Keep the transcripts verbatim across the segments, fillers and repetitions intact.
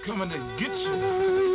coming to get you.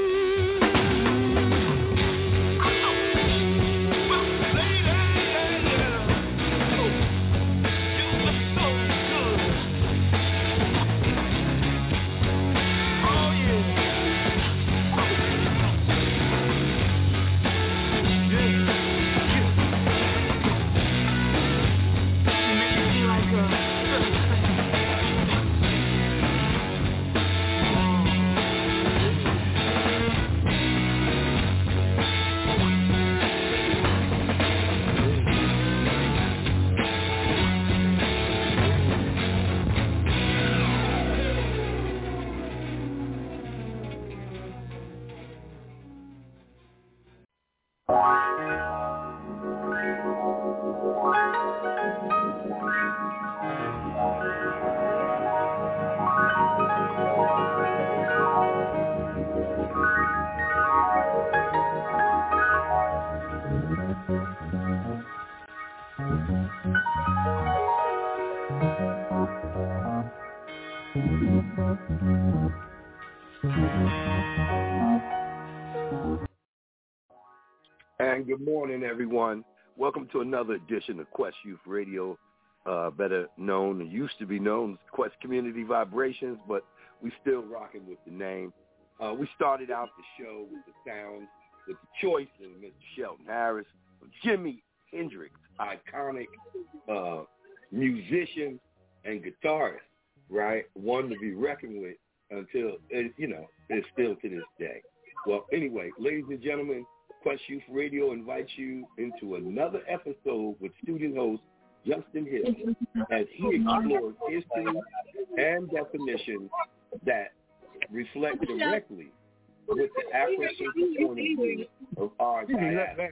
And good morning, everyone. Welcome to another edition of Quest Youth Radio, uh, better known, used to be known as Quest Community Vibrations, but we still rocking with the name. Uh, we started out the show with the sounds, with the choice of Mister Shelton Harris, Jimi Hendrix, iconic uh, musician and guitarist, right? One to be reckoned with until, it, you know, it's still to this day. Well, anyway, ladies and gentlemen, Quest Youth Radio invites you into another episode with student host Justin Hill as he explores history and definitions that reflect directly with the Afrocentric point of view of our diaspora.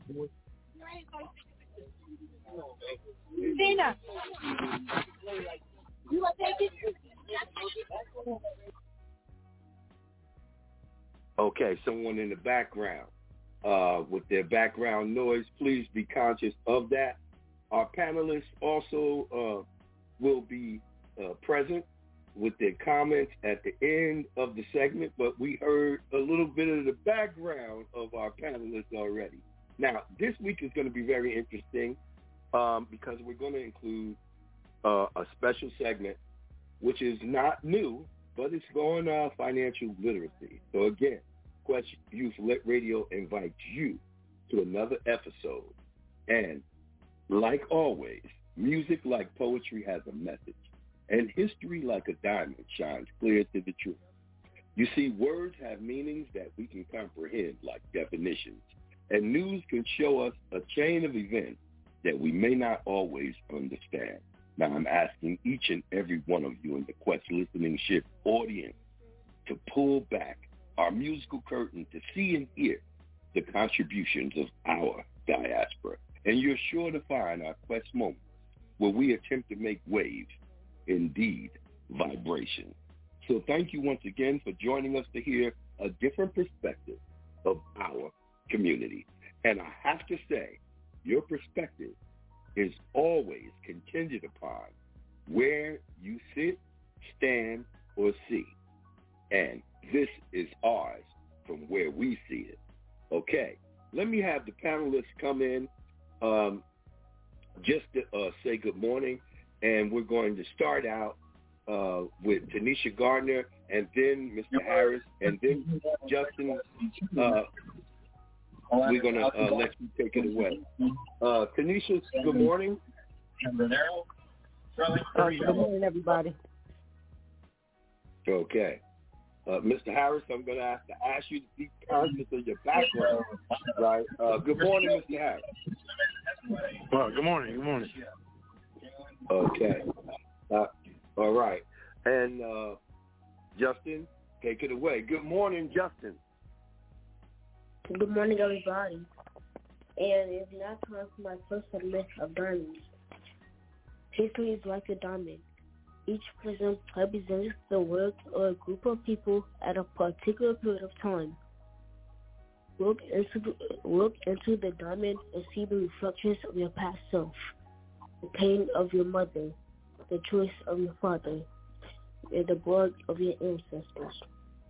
Dina, you want to take it? Okay, someone in the background. Uh, with their background noise, please be conscious of that. Our panelists also uh, will be uh, present with their comments at the end of the segment, but we heard a little bit of the background of our panelists already. Now, this week is going to be very interesting um, because we're going to include uh, a special segment, which is not new, but it's going uh, financial literacy. So again, Quest Youth Radio invites you to another episode. And like always, music like poetry has a message, and history like a diamond shines clear to the truth. You see, words have meanings that we can comprehend like definitions, and news can show us a chain of events that we may not always understand. Now, I'm asking each and every one of you in the Quest listening ship audience to pull back our musical curtain to see and hear the contributions of our diaspora. And you're sure to find our Quest moment where we attempt to make waves, indeed, vibration. So thank you once again for joining us to hear a different perspective of our community. And I have to say, your perspective is always contingent upon where you sit, stand, or see. And this is ours from where we see it. Okay, let me have the panelists come in um, just to uh, say good morning. And we're going to start out uh, with Tanisha Gardner and then Mister Harris and then Justin. Uh, we're going to uh, let you take it away. Uh, Tanisha, good morning. Uh, good morning, everybody. Okay. Uh, Mister Harris, I'm going to have to ask you to be conscious of your background, right? Uh, good morning, Mister Harris. Well, good morning. Good morning. Okay. Uh, all right. And uh, Justin, take it away. Good morning, Justin. Good morning, everybody. And it's now time for my first segment of diamonds. History is like a diamond. Each prism represents the work of a group of people at a particular period of time. Look into the, look into the diamond and see the reflections of your past self, the pain of your mother, the choice of your father, and the blood of your ancestors.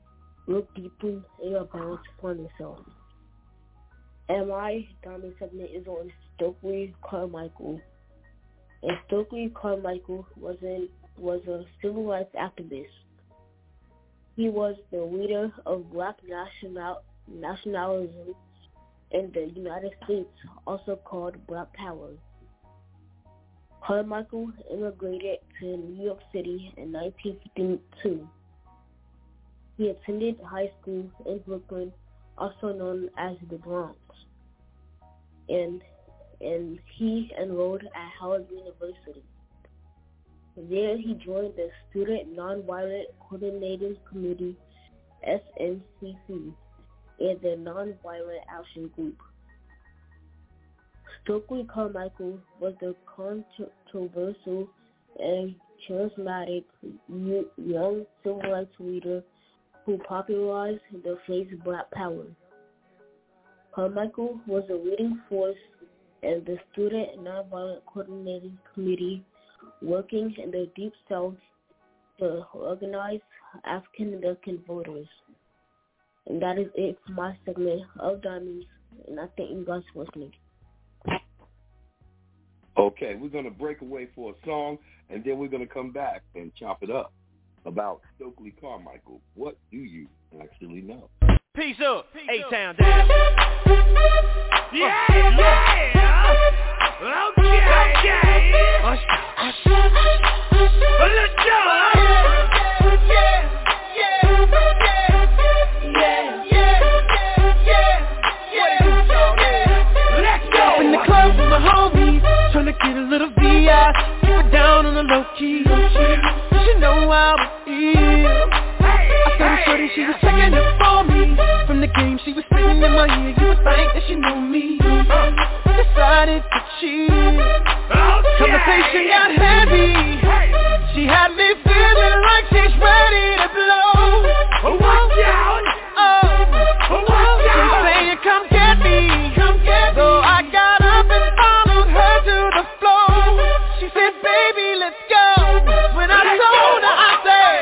look deeply in your bones to find yourself. And my diamond segment is on Stokely Carmichael. And Stokely Carmichael was, in, was a civil rights activist. He was the leader of black national, nationalism in the United States, also called Black Power. Carmichael immigrated to New York City in nineteen fifty-two. He attended high school in Brooklyn, also known as the Bronx, and and he enrolled at Howard University. There he joined the Student Nonviolent Coordinating Committee, S N C C, and the Nonviolent Action Group. Stokely Carmichael was the controversial and charismatic young civil rights leader who popularized the phrase Black Power. Carmichael was a leading force in the Student Nonviolent Coordinating Committee, working in the Deep South to organize African American voters. And that is it for my segment of Diamonds, and I thank you guys for listening. Okay, we're going to break away for a song, and then we're going to come back and chop it up about Stokely Carmichael. What do you actually know? Peace up, A-Town down. Yeah, yeah. Okay, okay. Let's go. Let's go. Yeah, yeah, yeah, yeah, yeah. Let's go. In the club with my homies, trying to get a little V I, keep it down on the low key. You know how it is. I started shorty, she was checking up for me. From the game, she was spitting in my ear. You would think that she knew me. Decided to cheat. Conversation got heavy. She had me feeling like she's ready to blow. Watch out! Oh, watch out! She's saying, come get me, come get me. So I got up and followed her to the floor. She said, baby, let's go. When I told her, I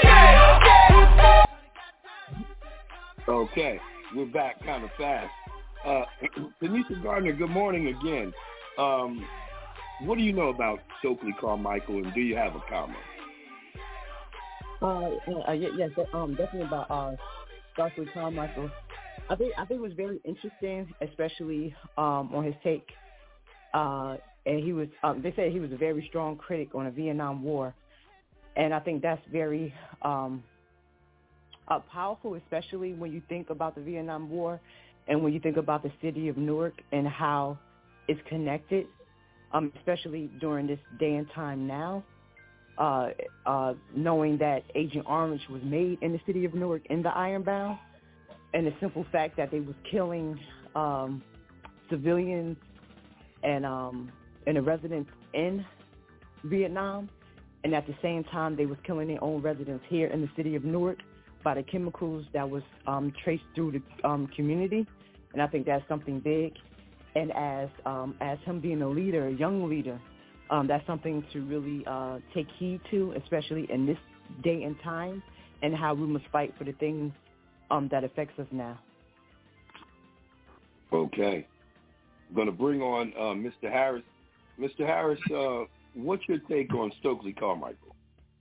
said, okay, we're back kind of fast. Uh, Tanisha Gardner, good morning again. Um, what do you know about Stokely Carmichael, and do you have a comment? Uh, uh, yes, um, definitely about uh, Stokely Carmichael. I think I think it was very interesting, especially um, on his take. Uh, and he was, um, they said he was a very strong critic on the Vietnam War, and I think that's very um, uh, powerful, especially when you think about the Vietnam War, and when you think about the city of Newark and how it's connected, um, especially during this day and time now. Uh, uh, knowing that Agent Orange was made in the city of Newark in the Ironbound, and the simple fact that they was killing um, civilians and um, and the residents in Vietnam, and at the same time they was killing their own residents here in the city of Newark by the chemicals that was um, traced through the um, community, and I think that's something big. And as um, as him being a leader, a young leader, Um, that's something to really uh, take heed to, especially in this day and time, and how we must fight for the things um, that affects us now. Okay. I'm going to bring on uh, Mister Harris. Mister Harris, uh, what's your take on Stokely Carmichael?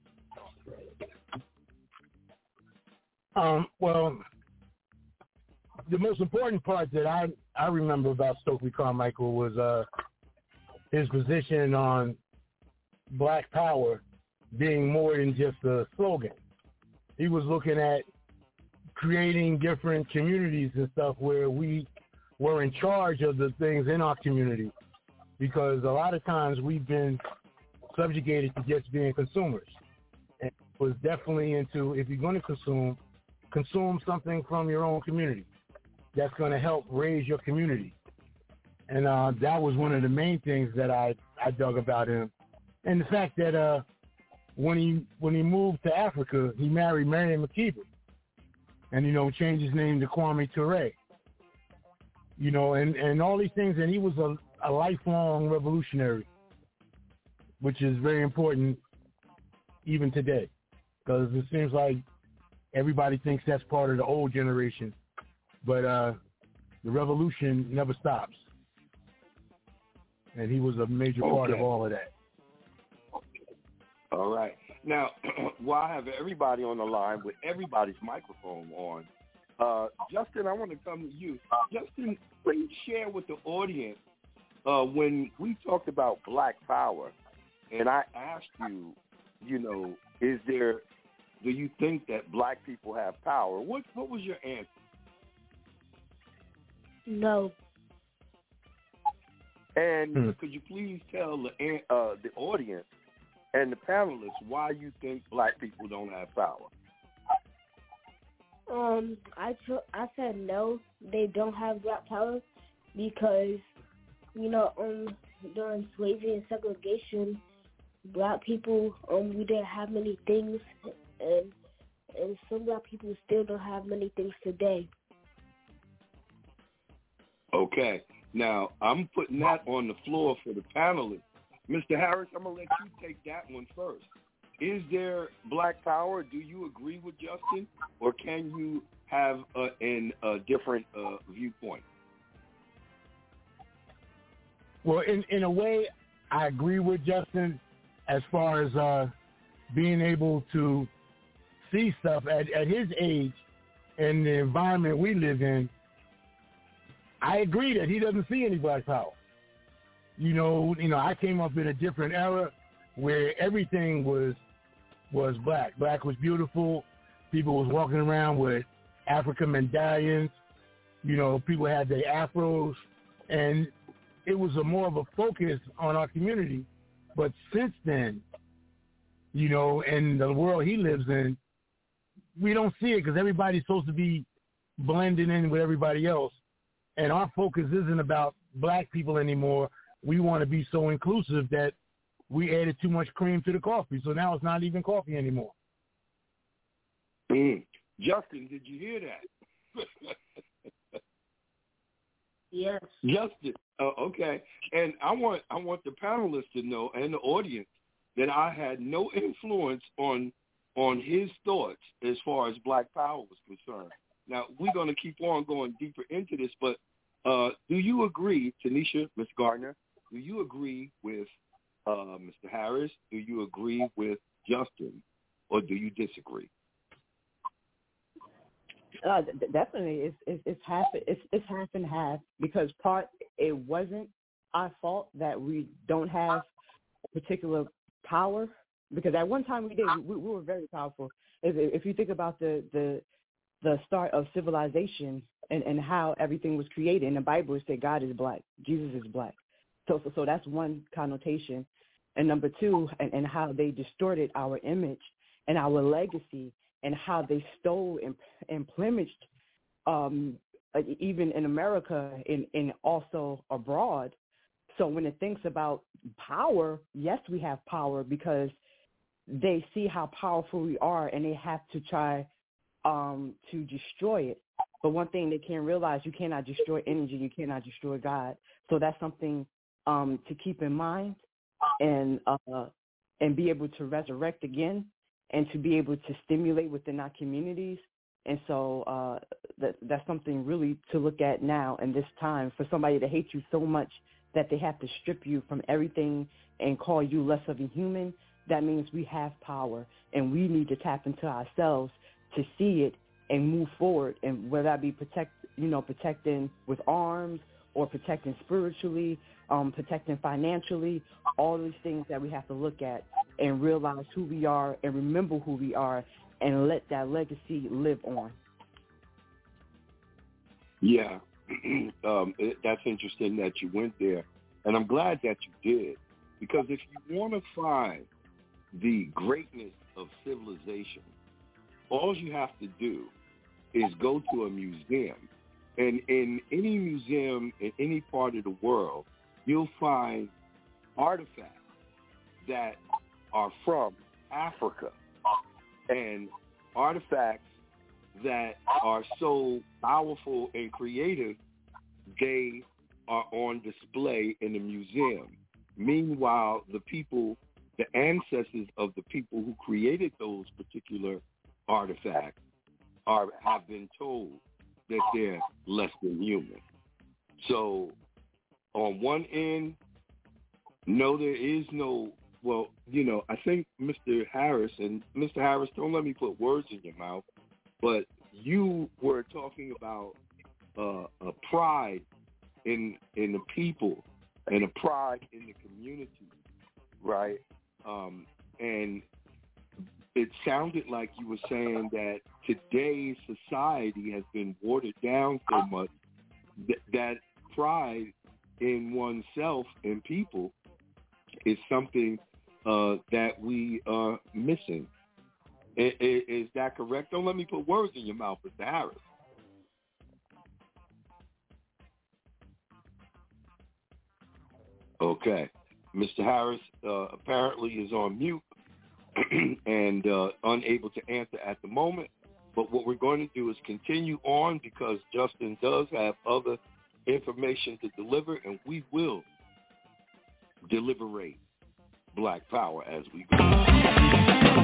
Um, well, the most important part that I, I remember about Stokely Carmichael was uh, his position on Black Power being more than just a slogan. He was looking at creating different communities and stuff where we were in charge of the things in our community, because a lot of times we've been subjugated to just being consumers. And it was definitely into, if you're going to consume, consume something from your own community that's going to help raise your community. And uh, that was one of the main things that I, I dug about him. And the fact that uh, when he when he moved to Africa, he married Marion McKeever. And, you know, changed his name to Kwame Ture. You know, and, and all these things. And he was a, a lifelong revolutionary, which is very important even today. Because it seems like everybody thinks that's part of the old generation, but uh, the revolution never stops. And he was a major Okay. part of all of that. All right. Now, while I have everybody on the line with everybody's microphone on, uh, Justin, I want to come to you. Justin, please share with the audience uh, when we talked about Black Power, and I asked you, you know, is there, do you think that Black people have power? What What was your answer? No. And Hmm. could you please tell the uh, the audience and the panelists why you think Black people don't have power? Um, I took, I said no, they don't have black power because, you know, um, during slavery and segregation, black people, um, we didn't have many things, and and some black people still don't have many things today. Okay. Now, I'm putting that on the floor for the panelists. Mister Harris, I'm going to let you take that one first. Is there Black power? Do you agree with Justin, or can you have a, an, a different uh, viewpoint? Well, in, in a way, I agree with Justin as far as uh, being able to see stuff at, at his age and the environment we live in. I agree that he doesn't see any Black power. You know, you know, I came up in a different era where everything was was black. Black was beautiful. People was walking around with African medallions. You know, people had their afros, and it was a more of a focus on our community. But since then, you know, in the world he lives in, we don't see it because everybody's supposed to be blending in with everybody else. And our focus isn't about Black people anymore. We want to be so inclusive that we added too much cream to the coffee. So now it's not even coffee anymore. Mm. Justin, did you hear that? Yes. Justin, uh, okay. And I want I want the panelists to know and the audience that I had no influence on on his thoughts as far as Black power was concerned. Now, we're going to keep on going deeper into this, but uh, do you agree, Tanisha, Miz Gardner, do you agree with uh, Mister Harris? Do you agree with Justin, or do you disagree? Uh, d- definitely, it's, it's it's half it's it's half and half because part it wasn't our fault that we don't have a particular power because at one time we did we, we were very powerful. If if you think about the the the start of civilization and, and how everything was created in the Bible, it said God is black, Jesus is black. So so, so that's one connotation. And number two, and, and how they distorted our image and our legacy and how they stole and, and plumaged um, even in America and, and also abroad. So when it thinks about power, yes, we have power because they see how powerful we are and they have to try um, to destroy it. But one thing they can't realize, you cannot destroy energy, you cannot destroy God. So that's something um, to keep in mind and uh, and be able to resurrect again and to be able to stimulate within our communities. And so uh, that, that's something really to look at now in this time for somebody to hate you so much that they have to strip you from everything and call you less of a human. That means we have power and we need to tap into ourselves to see it and move forward. And whether that be protect, you know, protecting with arms or protecting spiritually, um, protecting financially, all these things that we have to look at and realize who we are and remember who we are and let that legacy live on. Yeah, um, it, that's interesting that you went there. And I'm glad that you did, because if you want to find the greatness of civilization, all you have to do is go to a museum. And in any museum in any part of the world, you'll find artifacts that are from Africa and artifacts that are so powerful and creative, they are on display in the museum. Meanwhile, the people, the ancestors of the people who created those particular artifacts are have been told that they're less than human. So on one end, no, there is no, well, you know, I think Mister Harris, and Mister Harris, don't let me put words in your mouth, but you were talking about uh, a pride in in the people and a pride in the community, right? Um, and it sounded like you were saying that today's society has been watered down so much that, that pride in oneself and people is something uh, that we are missing. Is, is that correct? Don't let me put words in your mouth, Mister Harris. Okay. Mister Harris uh, apparently is on mute and uh, unable to answer at the moment. But what we're going to do is continue on because Justin does have other information to deliver, and we will deliberate Black Power as we go.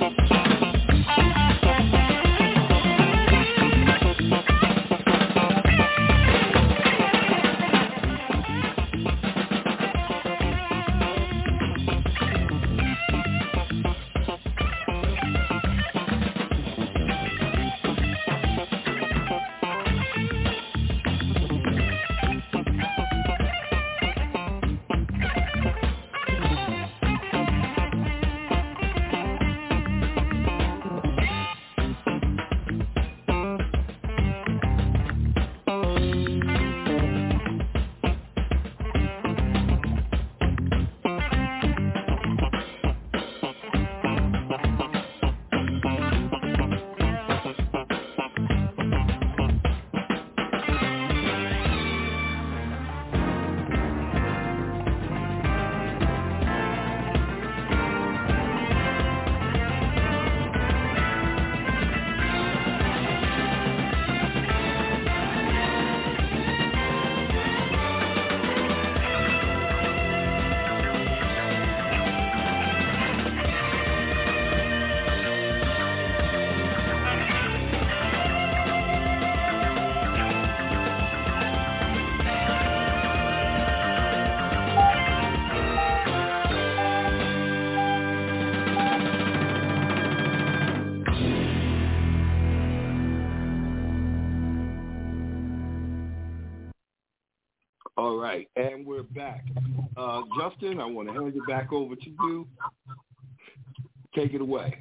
All right, and we're back. Uh, Justin, I want to hand it back over to you. Take it away.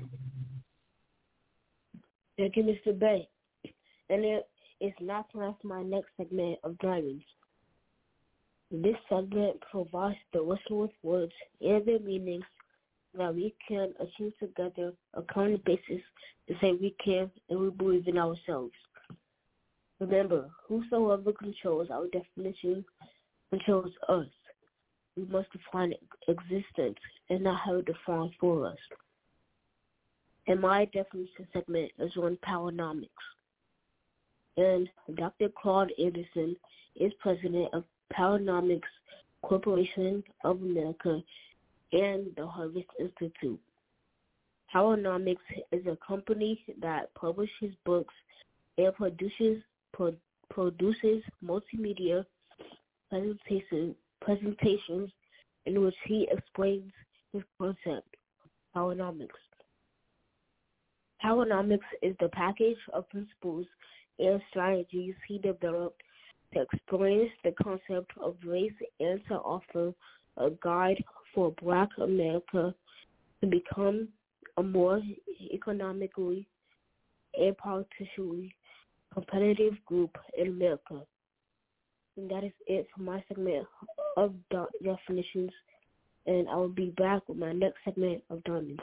Thank you, Mister Bay. And it is now time for my next segment of Diamonds. This segment provides the whistle with words and their meanings that we can achieve together a common basis to say we can and we believe in ourselves. Remember, whosoever controls our definition controls us. We must define existence and not have it defined for us. And my definition segment is on Powernomics. And Doctor Claude Anderson is president of Powernomics Corporation of America and the Harvest Institute. Powernomics is a company that publishes books and produces pro, produces multimedia presentation, presentations in which he explains his concept, Powernomics. Powernomics is the package of principles and strategies he developed to explain the concept of race and to offer a guide for Black America to become a more economically and politically competitive group in America. And that is it for my segment of definitions, and I will be back with my next segment of diamonds.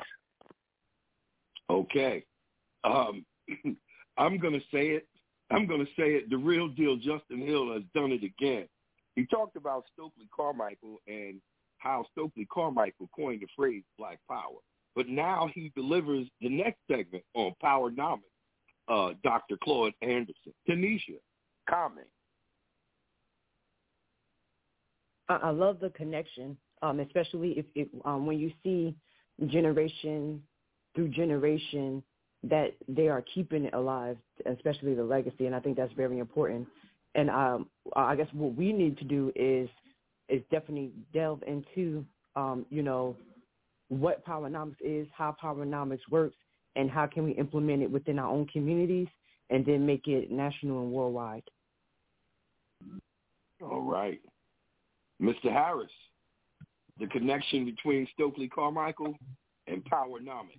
Okay. Um, I'm going to say it. I'm going to say it. The real deal, Justin Hill has done it again. He talked about Stokely Carmichael and how Stokely Carmichael coined the phrase Black Power. But now he delivers the next segment on Powernomics, uh, Doctor Claude Anderson. Tanisha, comment. I, I love the connection, um, especially if, if um, when you see generation through generation that they are keeping it alive, especially the legacy, and I think that's very important. And um, I guess what we need to do is is definitely delve into, um, you know, what Powernomics is, how Powernomics works, and how can we implement it within our own communities, and then make it national and worldwide. All right. Mister Harris, the connection between Stokely Carmichael and Powernomics.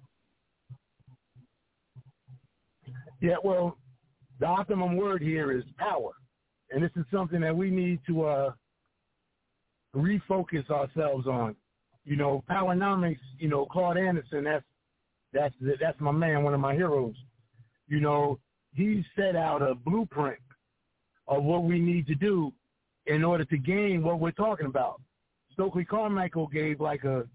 Yeah, well, the optimum word here is power. And this is something that we need to uh, refocus ourselves on. You know, Powernomics, you know, Claude Anderson, that's that's that's my man, one of my heroes. You know, he set out a blueprint of what we need to do in order to gain what we're talking about. Stokely Carmichael gave like a,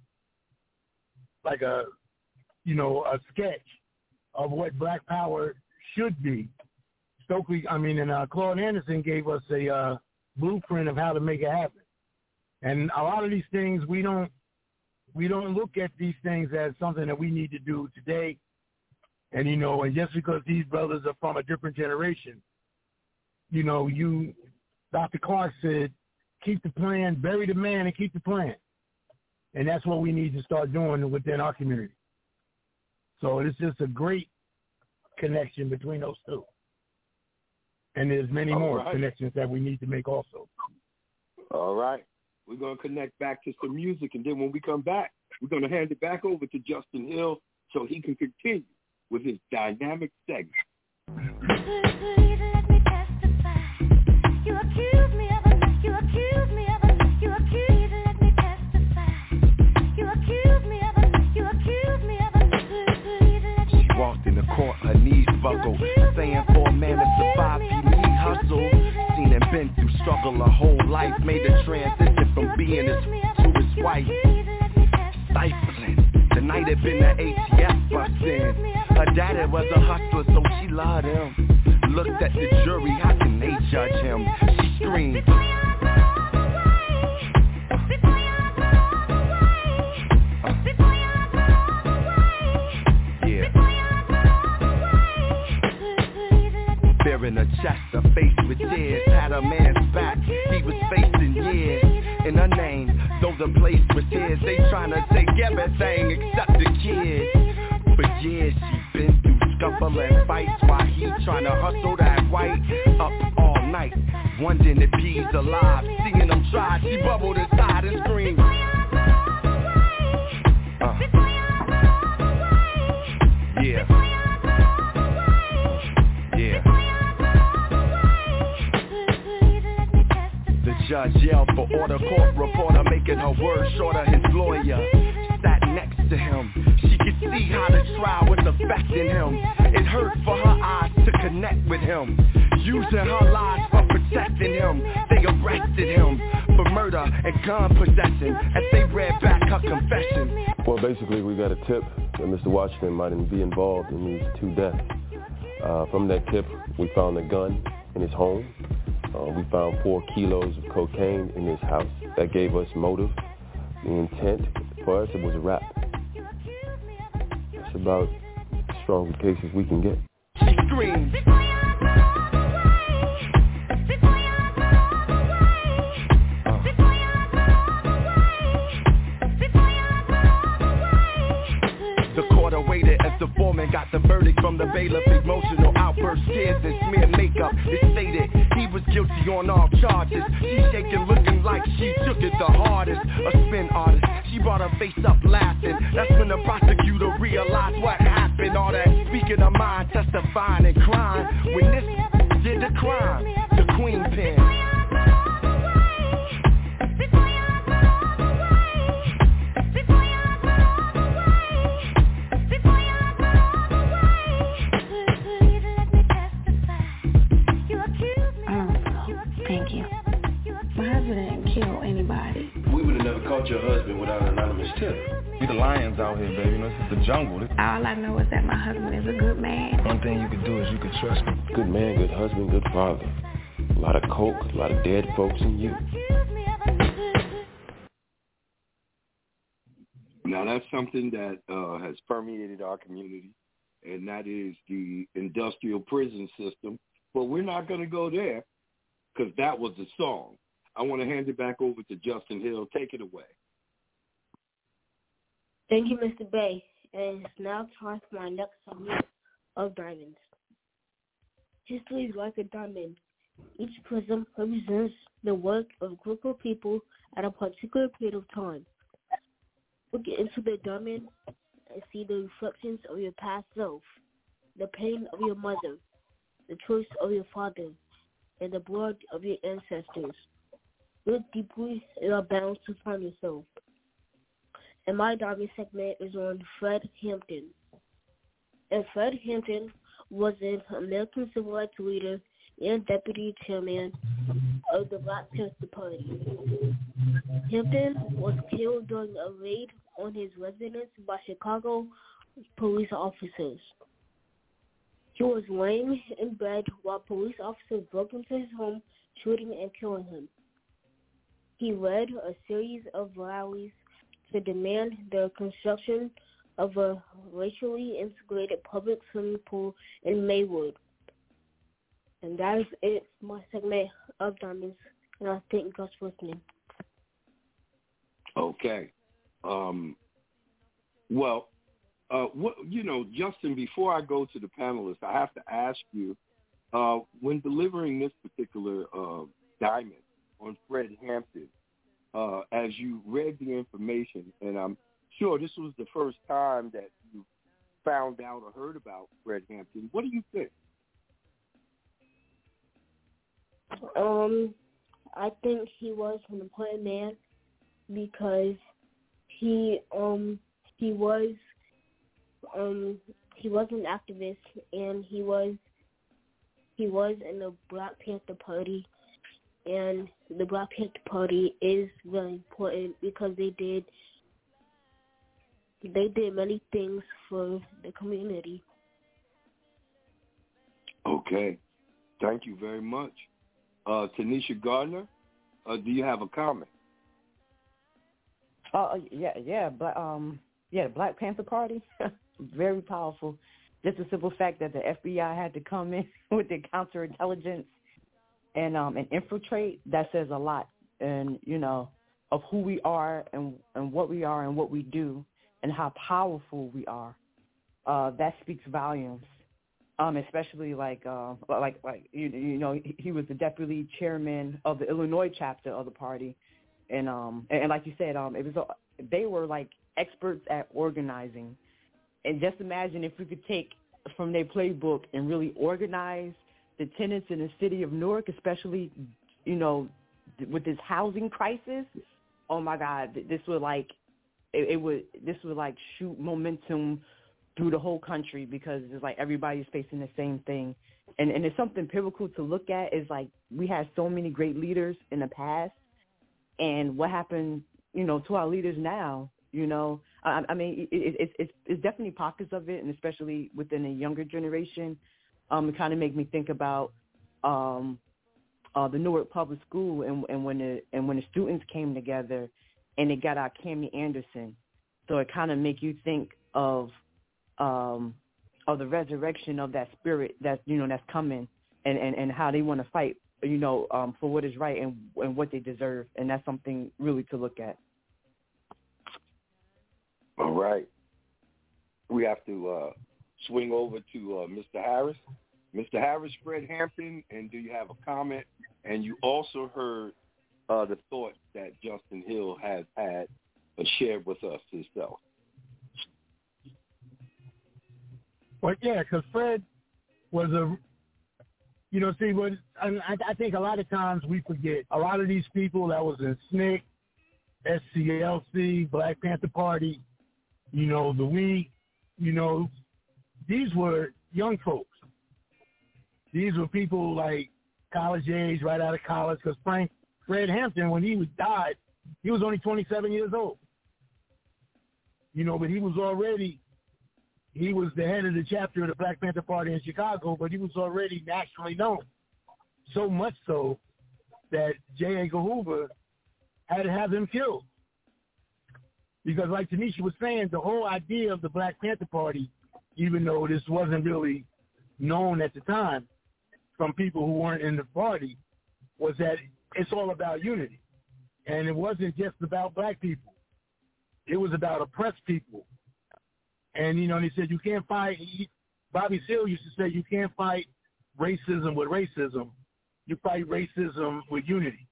like a, you know, a sketch of what Black Power should be. Stokely, I mean, and uh, Claude Anderson gave us a uh, blueprint of how to make it happen. And a lot of these things, we don't, we don't look at these things as something that we need to do today. And, you know, and just because these brothers are from a different generation, you know, you, Doctor Clark said, keep the plan, bury the man, and keep the plan. And that's what we need to start doing within our community. So it's just a great connection between those two. And there's many All more right. connections that we need to make also. All right. We're going to connect back to some music, and then when we come back, we're going to hand it back over to Justin Hill so he can continue with his dynamic segment. Walked in the court, her knees buckled, saying for a man to survive, he need hustle. Seen and been through struggle her whole life, made the transition from being his to his wife. Stifling, the night had been the A T F bus in. Her daddy was a hustler, so she loved him. Looked at the jury, how can they judge him? She screamed. In her chest, her face with tears, had a man's back, he was facing years. In her name, though the place was his, they tryna take everything except the kids. For years she been through scuffle and fights, while he tryna hustle that white, up all night, wondering if he's alive. Seeing him try, she bubbled inside and screamed. Uh. Yeah. Yeah. Judge yelled for order, court reporter making her words shorter. His lawyer sat next to him. She could see how the trial was affecting him. It hurt for her eyes to connect with him. Using her lies for protecting him. They arrested him for murder and gun possession as they read back her confession. Well, basically we got a tip that Mister Washington might be involved in these two deaths. Uh, from that tip, we found a gun in his home. Uh, we found four kilos of cocaine in his house. That gave us motive, the intent. For us, it was a wrap. That's about as strong a case as we can get. She screamed. Waited as the foreman got the verdict from the bailiff. Emotional outburst, tears and smeared makeup. It stated he was guilty on all charges. She shaking, looking like she took it the hardest. A spin artist, she brought her face up laughing. That's when the prosecutor realized what happened. All that speaking her mind, testifying and crying. When this did the crime, the queen pen. Your husband without an anonymous tip. We the lions out here, baby. You know, this is the jungle. All I know is that my husband is a good man. One thing you could do is you could trust him. Good man, good husband, good father. A lot of coke, a lot of dead folks in you. Now that's something that uh, has permeated our community and that is the industrial prison system. But we're not going to go there because that was the song. I want to hand it back over to Justin Hill. Take it away. Thank you, Mister Bay. And it's now time for my next segment of diamonds. History is like a diamond. Each prism represents the work of a group of people at a particular period of time. Look into the diamond and see the reflections of your past self, the pain of your mother, the choice of your father, and the blood of your ancestors. Look deeply and you are bound to find yourself. And my diamond segment is on Fred Hampton. And Fred Hampton was an American civil rights leader and deputy chairman of the Black Panther Party. Hampton was killed during a raid on his residence by Chicago police officers. He was laying in bed while police officers broke into his home, shooting and killing him. He led a series of rallies to demand the construction of a racially integrated public swimming pool in Maywood. And that is it for my segment of Diamonds, and I thank you guys for listening. Okay. Um, well, uh, what, you know, Justin, before I go to the panelists, I have to ask you, uh, when delivering this particular uh, diamond on Fred Hampton, uh, as you read the information, and I'm sure this was the first time that you found out or heard about Fred Hampton, what do you think? Um, I think he was an important man because he um he was um he was an activist, and he was he was in the Black Panther Party, and the Black Panther Party is really important because they did they did many things for the community. Okay, thank you very much. Uh, Tanisha Gardner, uh, do you have a comment? Uh, yeah, yeah, but um, yeah, the Black Panther Party, very powerful. Just the simple fact that the F B I had to come in with their counterintelligence and um and infiltrate, that says a lot, and you know, of who we are and and what we are and what we do and how powerful we are. Uh, that speaks volumes. Um, especially like, uh, like, like you, you know, he, he was the deputy chairman of the Illinois chapter of the party, and um, and, and like you said, um, it was they were like experts at organizing, and just imagine if we could take from their playbook and really organize the tenants in the city of Newark, especially, you know, with this housing crisis. Oh my God, this would like, it, it would, this would like shoot momentum through the whole country, because it's like everybody's facing the same thing. And and it's something pivotal to look at is like we had so many great leaders in the past, and what happened, you know, to our leaders now, you know. I, I mean, it, it, it, it's, it's definitely pockets of it, and especially within the younger generation. Um, it kind of made me think about um, uh, the Newark Public School, and, and when the and when the students came together and they got out Cammie Anderson. So it kind of make you think of Um, of the resurrection of that spirit that, you know, that's coming, and, and, and how they want to fight, you know, um, for what is right and, and what they deserve. And that's something really to look at. All right. We have to uh, swing over to uh, Mister Harris. Mister Harris, Fred Hampton, and do you have a comment? And you also heard uh, the thoughts that Justin Hill has had uh, shared with us himself. Well, yeah, because Fred was a, you know, see, what I, I think a lot of times we forget a lot of these people that was in S N C C, S C L C, Black Panther Party, you know, the We, you know, these were young folks. These were people like college age, right out of college, because Frank, Fred Hampton, when he was died, he was only twenty-seven years old. You know, but he was already, he was the head of the chapter of the Black Panther Party in Chicago, but he was already nationally known. So much so that J. Edgar Hoover had to have him killed. Because like Tanisha was saying, the whole idea of the Black Panther Party even though this wasn't really known at the time from people who weren't in the party, was that it's all about unity. And it wasn't just about black people. It was about oppressed people. And, you know, and he said you can't fight, he, Bobby Seale used to say you can't fight racism with racism. You fight racism with unity.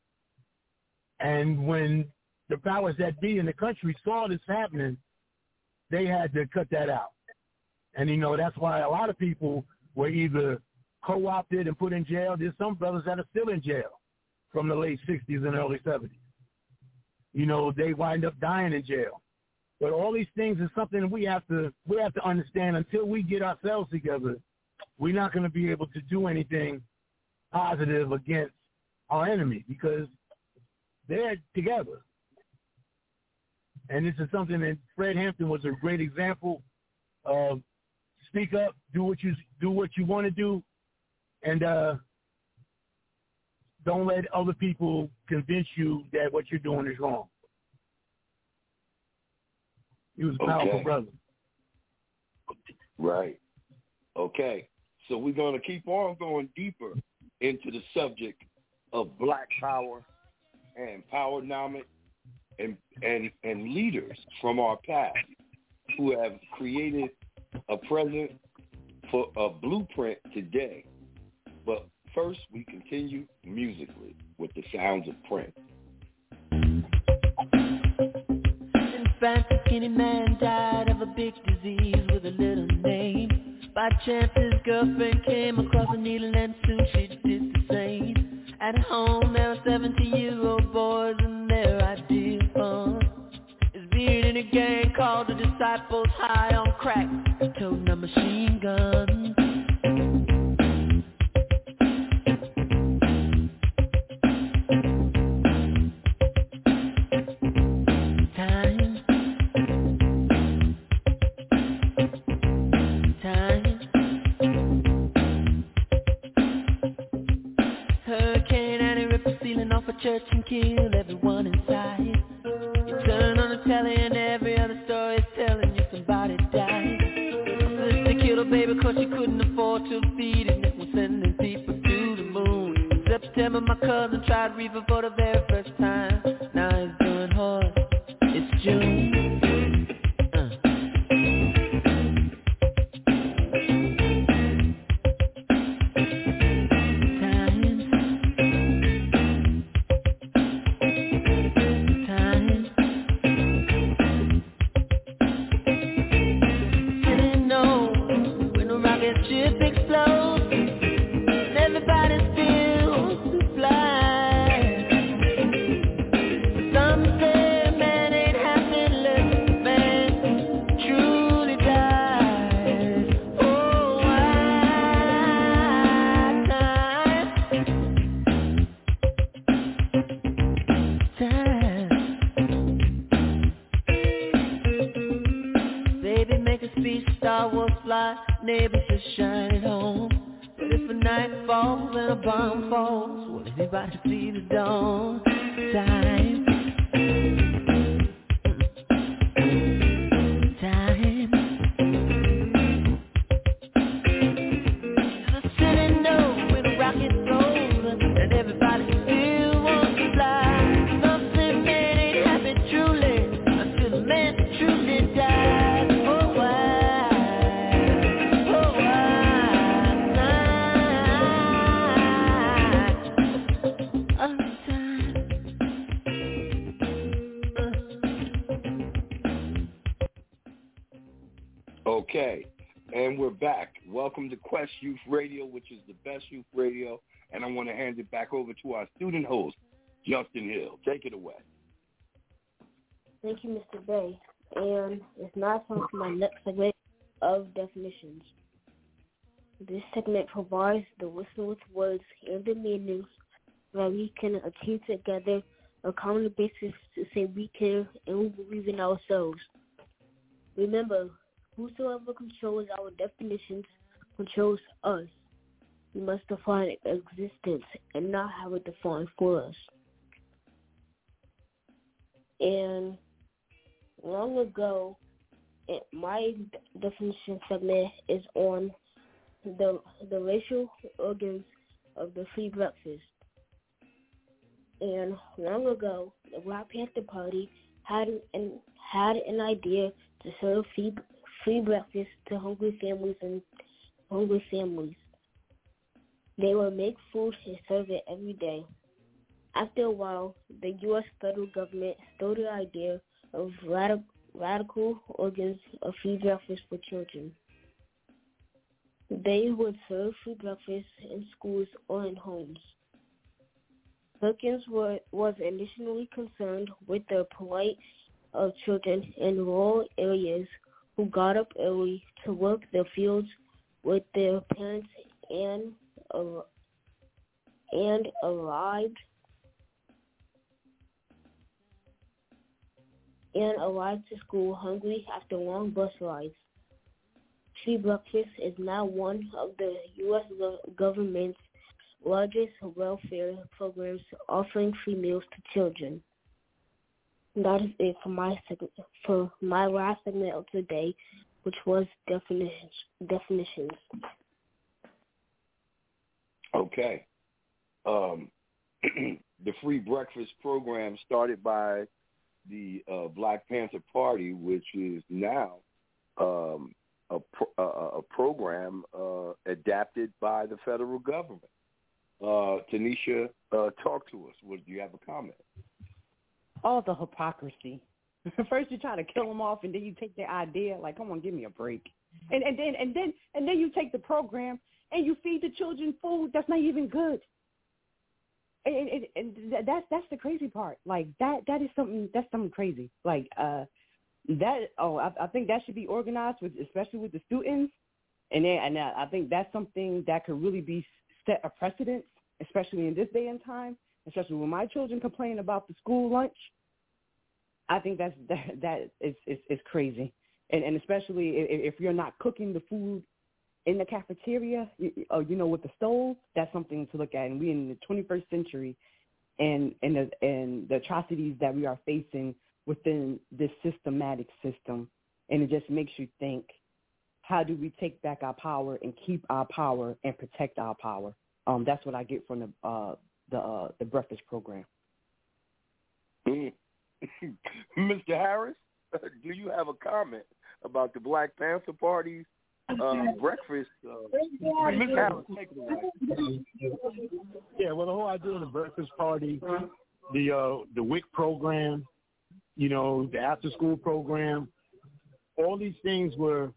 And when the powers that be in the country saw this happening, they had to cut that out. And, you know, that's why a lot of people were either co-opted and put in jail. There's some brothers that are still in jail from the late sixties and early seventies. You know, they wind up dying in jail. But all these things is something we have to we have to understand. Until we get ourselves together, we're not going to be able to do anything positive against our enemy because they're together. And this is something that Fred Hampton was a great example of. Speak up, do what you do what you want to do, and uh, don't let other people convince you that what you're doing is wrong. He was a powerful okay. brother. Right. Okay. So we're going to keep on going deeper into the subject of black power and powernomic and and and leaders from our past who have created a present for a blueprint today. But first, we continue musically with the sounds of Prince. In fact, a skinny man died of a big disease with a little name. By chance, his girlfriend came across a needle and soon she did the same. At home, there were seventy-year-old boys and their idea of fun is being in a gang called the Disciples, high on crack, toting a machine gun. Time, time. Hurricane Annie ripped the ceiling off a church and killed everyone inside. Turn on the telly and every other story is telling you somebody died. My sister killed her baby cause she couldn't afford to feed it. And was sending people to the moon. In September my cousin tried reefer for the very first time. Now he's doing hard. It's June. Neighbors just shine it home. But if a night falls and a bomb falls, will anybody see the dawn? Time. Time. There's a city note with a rocket goes, and everybody still wants to fly. Something man ain't happy truly until the man truly dies. Okay, and we're back. Welcome to Quest Youth Radio, which is the best youth radio, and I want to hand it back over to our student host, Justin Hill. Take it away. Thank you, Mister Bay. And it's now time for my next segment of definitions. This segment provides the wisdom with words and the meanings that we can achieve together a common basis to say we care and we believe in ourselves. Remember, whosoever controls our definitions controls us. We must define existence and not have it defined for us. And long ago, my definition segment is on the the racial organs of the free breakfast. And long ago, the Black Panther Party had an had an idea to serve free free breakfast to hungry families and hungry families. They would make food and serve it every day. After a while, the U S federal government stole the idea of radical radical organs of free breakfast for children. They would serve free breakfast in schools or in homes. Perkins were, was initially concerned with the plight of children in rural areas who got up early to work the fields with their parents and uh, and arrived and arrived to school hungry after long bus rides. Free breakfast is now one of the U S government's largest welfare programs, offering free meals to children. That is it for my segment, for my last segment of the day, which was definitions. Definitions. Okay. Um, the free breakfast program started by the uh, Black Panther Party, which is now um, a, pro- a, a program uh, adapted by the federal government. Uh, Tanisha, uh, talk to us. What, do you have a comment? All the hypocrisy. First you try to kill them off, and then you take their idea. Like, come on, give me a break. And and then and then and then you take the program and you feed the children food that's not even good. And, and, and that's that's the crazy part. Like that that is something that's something crazy. Like uh, that. Oh, I, I think that should be organized with, especially with the students. And then and I think that's something that could really be set a precedent, especially in this day and time. Especially when my children complain about the school lunch, I think that's that that is is, is crazy. And and especially if, if you're not cooking the food in the cafeteria, you, uh, you know, with the stove, that's something to look at. And we in the twenty-first century, and and the, and the atrocities that we are facing within this systematic system, and it just makes you think, how do we take back our power and keep our power and protect our power? Um, that's what I get from the uh, the uh, the breakfast program. Mm. Mister Harris, do you have a comment about the Black Panther Party's uh, breakfast? Uh, Mister Harris, take it away. Yeah, well, the whole idea of the breakfast party, the uh, the W I C program, you know, the after school program, all these things were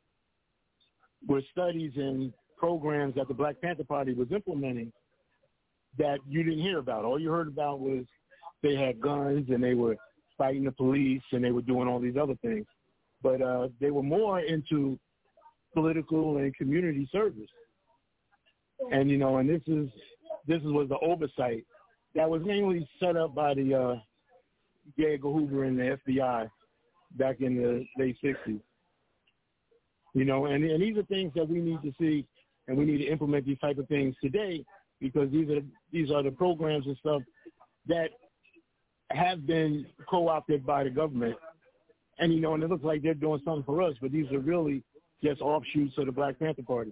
were studies and programs that the Black Panther Party was implementing that you didn't hear about. All you heard about was they had guns and they were fighting the police and they were doing all these other things. But uh, they were more into political and community service. And, you know, and this is this was the oversight that was mainly set up by the uh, J. Edgar Hoover and the F B I back in the late sixties. You know, and, and these are things that we need to see, and we need to implement these type of things today, because these are these are the programs and stuff that have been co-opted by the government. And, you know, and it looks like they're doing something for us, but these are really just offshoots of the Black Panther Party.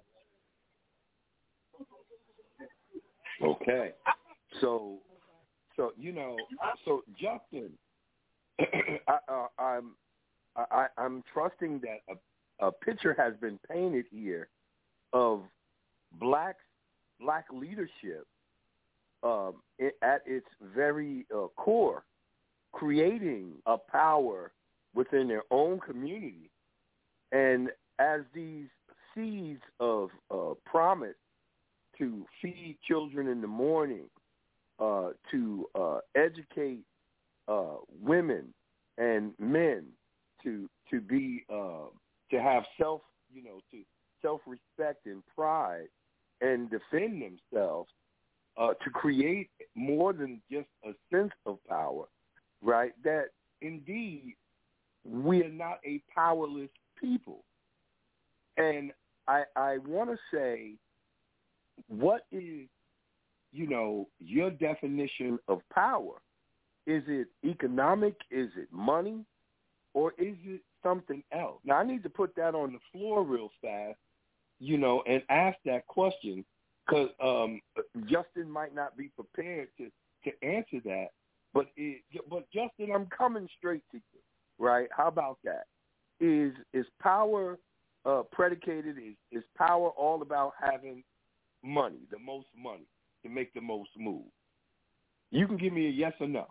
Okay. So, so you know, so Justin, I, uh, I'm I, I'm trusting that a, a picture has been painted here of black black leadership um, it, at its very uh, core, creating a power within their own community, and as these seeds of uh, promise to feed children in the morning, uh, to uh, educate uh, women and men to to be uh, to have self you know to self-respect and pride and defend themselves, uh, to create more than just a sense of power, right? That indeed we are not a powerless people. And I, I want to say, what is, you know, your definition of power? Is it economic? Is it money? Or is it something else. Now, I need to put that on the floor real fast, you know, and ask that question because um, Justin might not be prepared to, to answer that. But, it, but Justin, I'm coming straight to you, right? How about that? Is is power uh, predicated? Is, is power all about having money, the most money, to make the most move? You can give me a yes or no.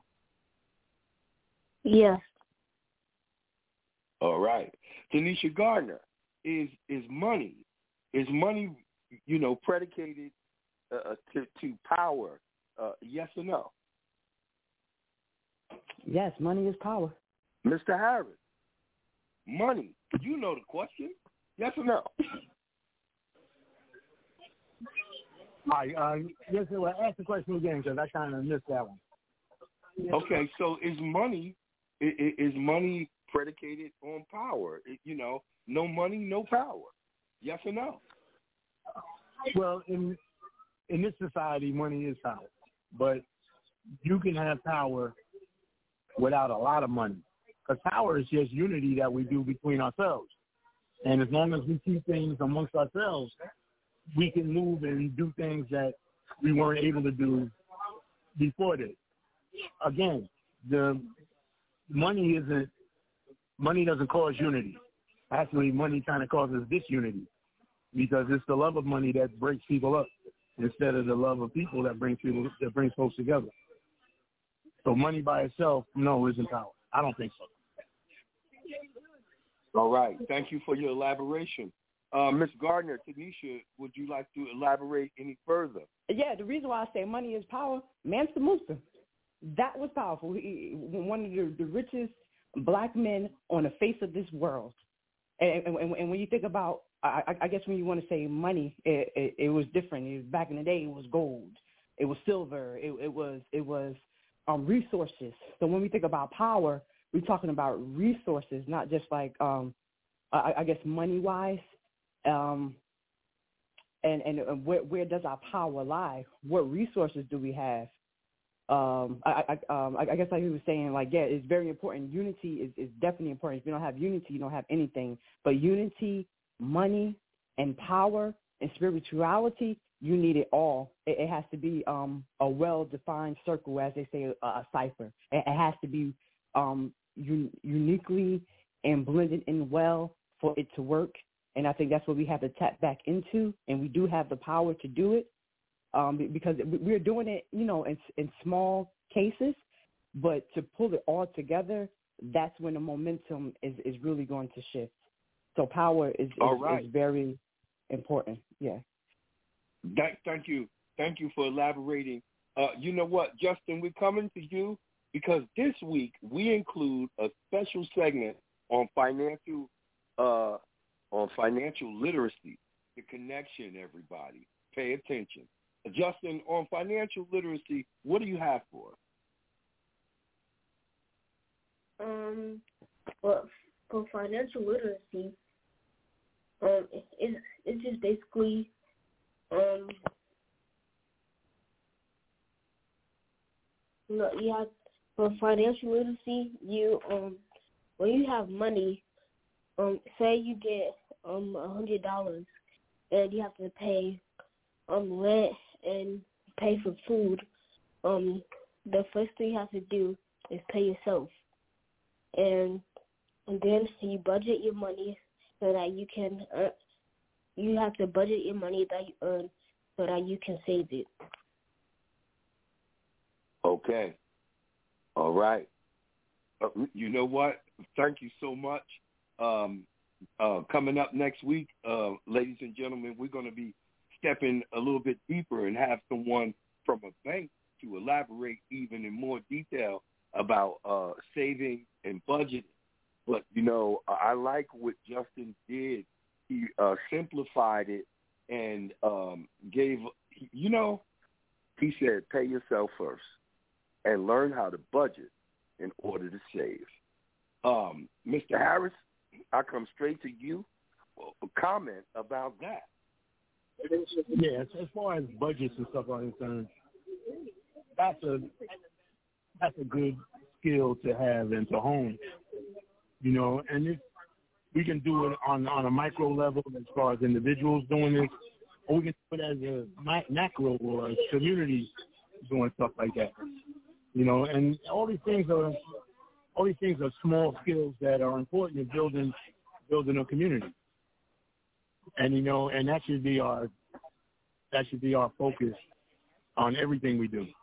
Yes. All right. Tanisha Gardner, is is money, is money, you know, predicated uh, to, to power, uh, yes or no? Yes, money is power. Mister Harris, money, you know the question, yes or no? All right, uh, yes, well, ask the question again because I kind of missed that one. Okay, so is money is money predicated on power? You know, no money, no power. Yes or no? Well, in in this society, money is power, but you can have power without a lot of money, because power is just unity that we do between ourselves. And as long as we keep things amongst ourselves, we can move and do things that we weren't able to do before this. Again, the money isn't money doesn't cause unity. Actually, money kind of causes disunity because it's the love of money that breaks people up instead of the love of people that brings people that brings folks together. So money by itself, no, isn't power. I don't think so. All right. Thank you for your elaboration. Uh, Miz Gardner, Tanisha, would you like to elaborate any further? Yeah, the reason why I say money is power, Mansa Musa, that was powerful. He, one of the, the richest black men on the face of this world. And, and, and when you think about, I, I guess when you want to say money, it, it, it was different. It was, back in the day, it was gold, it was silver, it, it was it was um, resources. So when we think about power, we're talking about resources, not just like um, I, I guess money wise. Um, and and where, where does our power lie? What resources do we have? Um, I, I, um, I guess like he was saying, like, yeah, it's very important. Unity is, is definitely important. If you don't have unity, you don't have anything. But unity, money, and power and spirituality, you need it all. It, it has to be um, a well-defined circle, as they say, a, a cipher. It, it has to be um, un- uniquely and blended in well for it to work. And I think that's what we have to tap back into, and we do have the power to do it. Um, because we're doing it, you know, in, in small cases, but to pull it all together, that's when the momentum is, is really going to shift. So power is, is, right. is very important. Yeah. That, thank you. Thank you for elaborating. Uh, you know what, Justin, we're coming to you because this week we include a special segment on financial, uh, on financial literacy, the connection, everybody. Pay attention. Justin, on financial literacy, what do you have for us? Um, well, for financial literacy, um, it, it, it's just basically, um, you know, you have, for financial literacy, you, um, when you have money, um, say you get, um, a hundred dollars, and you have to pay, um, rent, and pay for food, um, the first thing you have to do is pay yourself. And, and then you budget your money so that you can, uh, you have to budget your money that you earn so that you can save it. Okay. All right. Uh, you know what? Thank you so much. Um, uh, coming up next week, uh, ladies and gentlemen, we're going to be stepping a little bit deeper and have someone from a bank to elaborate even in more detail about uh, saving and budgeting. But, you know, I like what Justin did. He uh, simplified it and um, gave, you know, he said pay yourself first and learn how to budget in order to save. Um, Mister Harris, I come straight to you. A comment about that. Yeah, as, as far as budgets and stuff are concerned, that's a that's a good skill to have and to hone, you know. And it's we can do it on, on a micro level as far as individuals doing this, or we can do it as a macro or a community doing stuff like that. You know, and all these things are all these things are small skills that are important in building building a community. And you know, and that should be our that should be our focus on everything we do.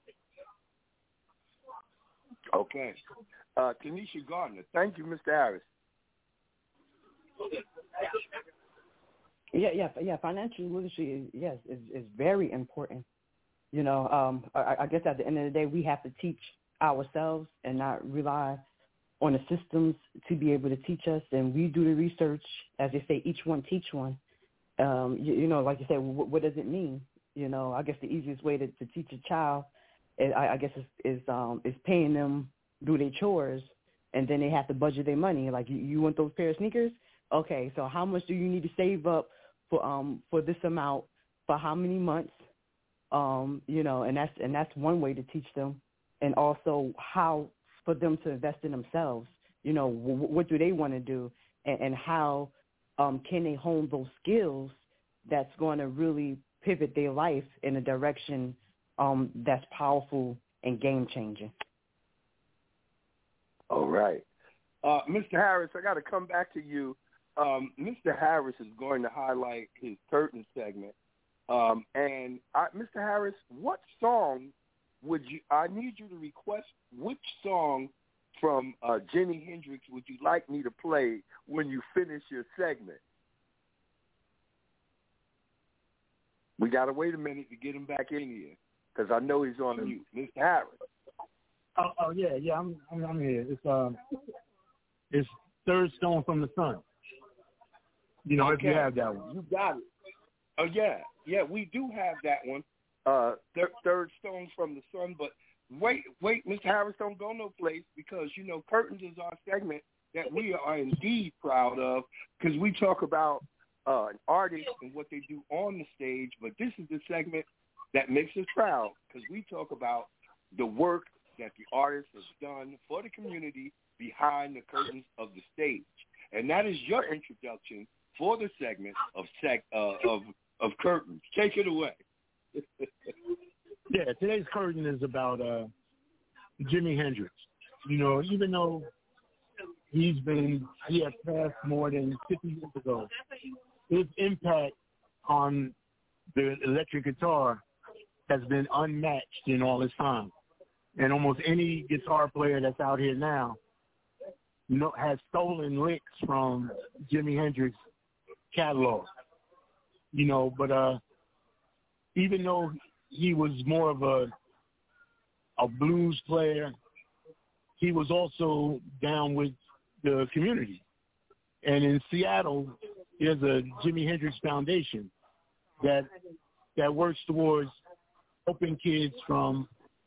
Okay. Uh, Tanisha Gardner, thank you, Mister Harris. Yeah, yeah, yeah. Financial literacy, is, yes, is is very important. You know, um, I, I guess at the end of the day, we have to teach ourselves and not rely on the systems to be able to teach us. And we do the research, as they say, each one teach one. Um, you, you know, like you said, what, what does it mean? You know, I guess the easiest way to, to teach a child, is, I, I guess, is is, um, is paying them do their chores, and then they have to budget their money. Like, you, you want those pair of sneakers? Okay, so how much do you need to save up for um for this amount for how many months? Um, you know, and that's and that's one way to teach them, and also how for them to invest in themselves. You know, w- what do they want to do, and, and how um, can they hone those skills that's going to really pivot their life in a direction um, that's powerful and game changing. All right, uh, Mister Harris, I got to come back to you. Um, Mister Harris is going to highlight his curtain segment. Um, and I, Mister Harris, what song would you, I need you to request which song from uh, Jimi Hendrix would you like me to play when you finish your segment? We got to wait a minute to get him back in here because I know he's on mute. Mister Harris. Oh, oh yeah, yeah, I'm, I'm, I'm here. It's, um, it's Third Stone from the Sun. You know, okay. If you have that one. You got it. Oh, yeah. Yeah, we do have that one. Uh, third, third Stone from the Sun. But wait, wait, Mister Harris, don't go no place because, you know, Curtains is our segment that we are indeed proud of because we talk about uh, an artist and what they do on the stage. But this is the segment that makes us proud because we talk about the work that the artist has done for the community behind the curtains of the stage. And that is your introduction for the segment of sec, uh, of of Curtains. Take it away. Yeah, today's curtain is about uh, Jimi Hendrix. You know, even though he's been he has passed more than fifty years ago, his impact on the electric guitar has been unmatched in all his time. And almost any guitar player that's out here now no, has stolen licks from Jimi Hendrix catalog, you know, but uh, even though he was more of a a blues player, he was also down with the community. And in Seattle, there's a Jimi Hendrix Foundation that that works towards helping kids from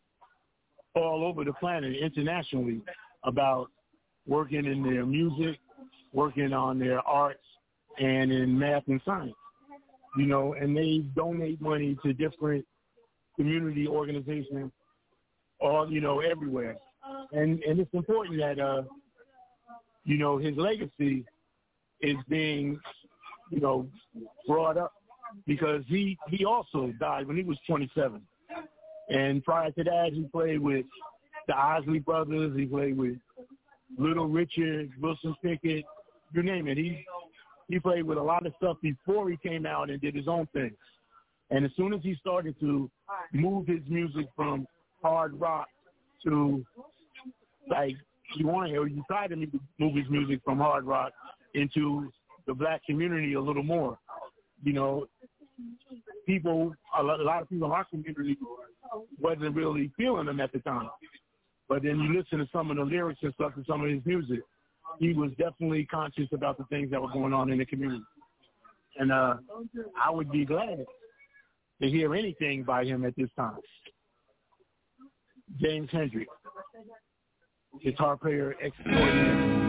all over the planet internationally about working in their music, working on their arts, and in math and science, you know, and they donate money to different community organizations all, you know, everywhere. And and it's important that, uh, you know, his legacy is being, you know, brought up because he, he also died when he was twenty-seven. And prior to that, he played with the Isley Brothers. He played with Little Richard, Wilson Pickett, you name it. He he played with a lot of stuff before he came out and did his own thing. And as soon as he started to move his music from hard rock to, like, you want to, or you try to move his music from hard rock into the black community a little more, you know, people, a lot, a lot of people in our community wasn't really feeling him at the time. But then you listen to some of the lyrics and stuff and some of his music, he was definitely conscious about the things that were going on in the community. And uh, I would be glad to hear anything by him at this time. James Hendrix, guitar player extraordinaire.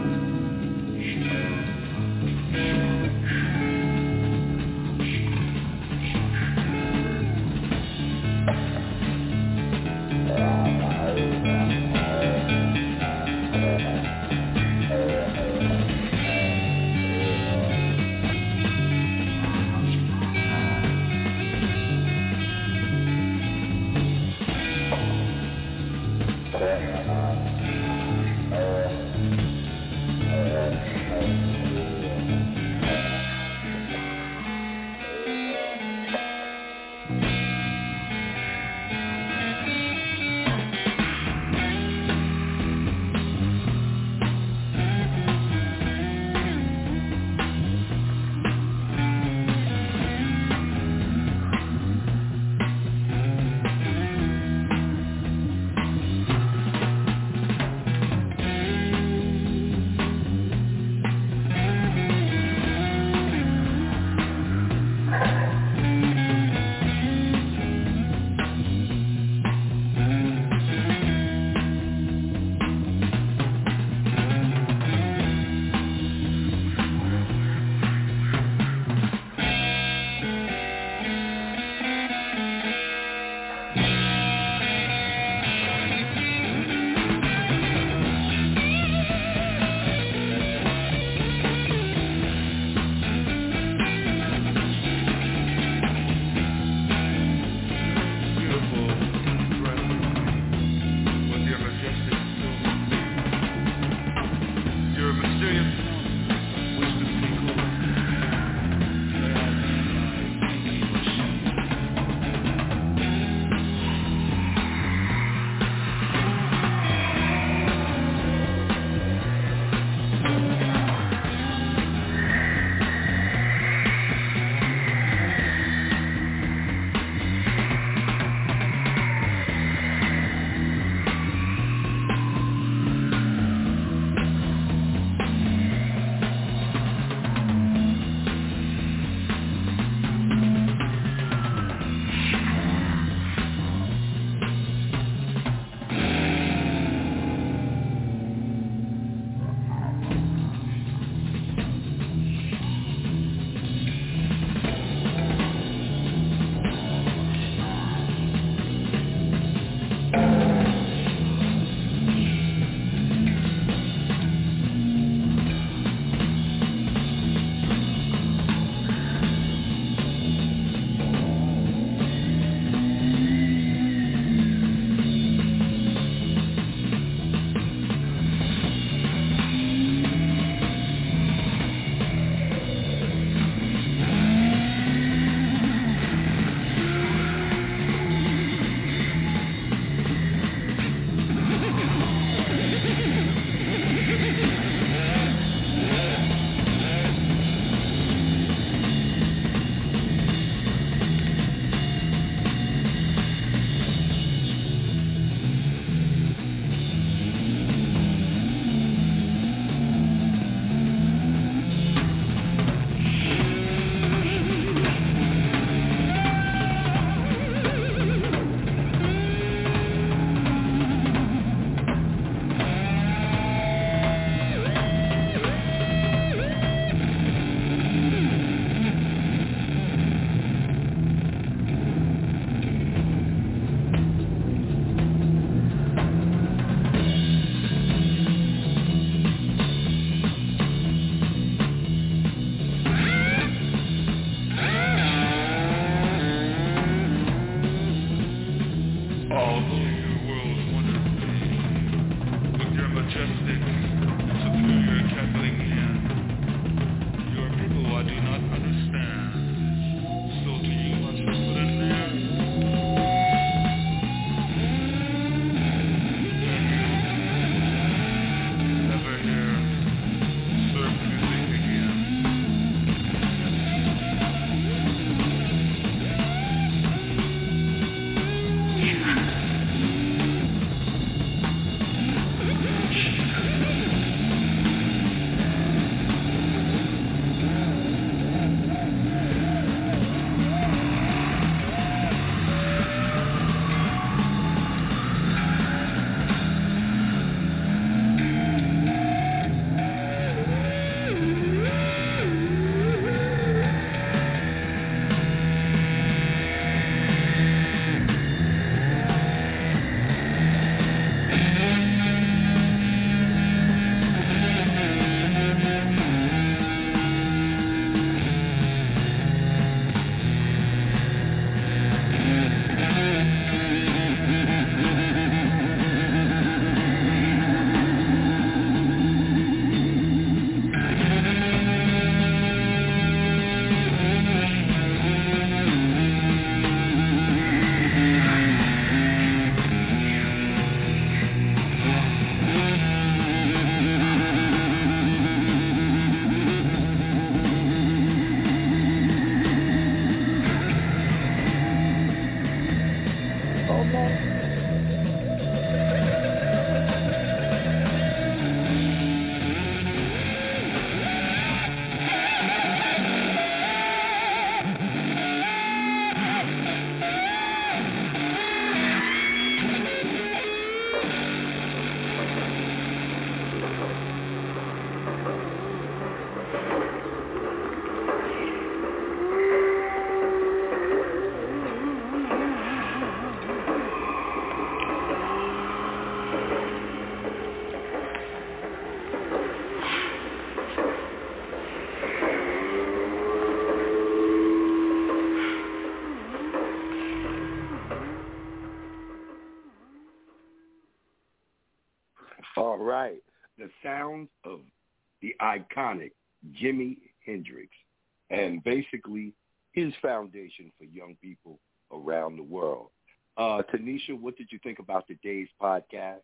All right. The sounds of the iconic Jimi Hendrix, and basically his foundation for young people around the world. Uh, Tanisha, what did you think about today's podcast?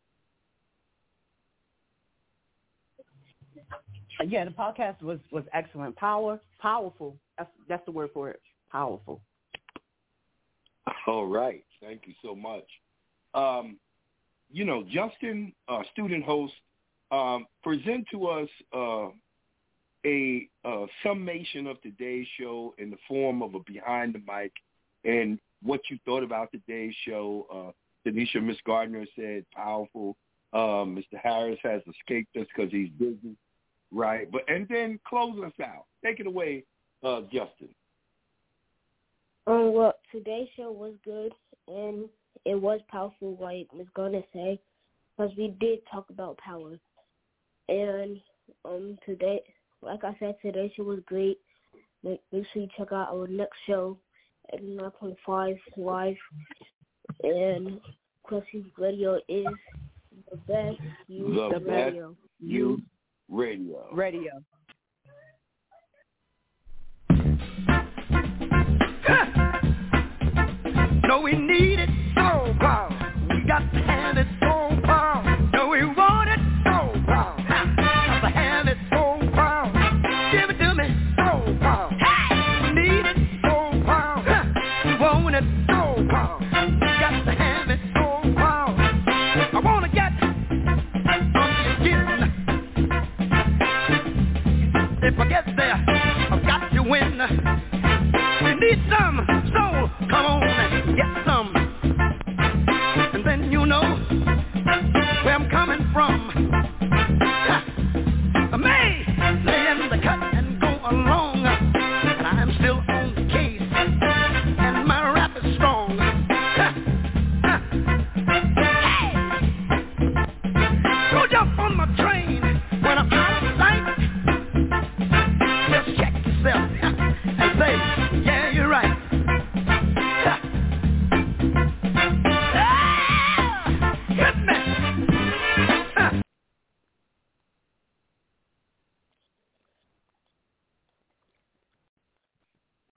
Yeah, the podcast was, was excellent. Power, powerful. That's that's the word for it. Powerful. All right. Thank you so much. Um, you know, Justin, uh, student host, um, present to us uh, a uh, summation of today's show in the form of a behind the mic and what you thought about today's show. Uh, Tanisha, Miss Gardner said powerful. Uh, Mister Harris has escaped us because he's busy. Right. But and then close us out. Take it away, uh, Justin. Um, well, today's show was good, and it was powerful, like Miz Gardner said, because we did talk about power. And um, today, like I said, today's show was great. Make, make sure you check out our next show at nine point five live. And Quincy's Radio is the best youth the radio. Best youth radio. Radio. No, we need it so bad. We got to have it so bad. No, we want it so bad. Got to have it so bad. Give it to me so bad. Hey! We need it so bad. We want it so bad. Got to have it so bad. I want to get it. If I get there, I've got to win. We need some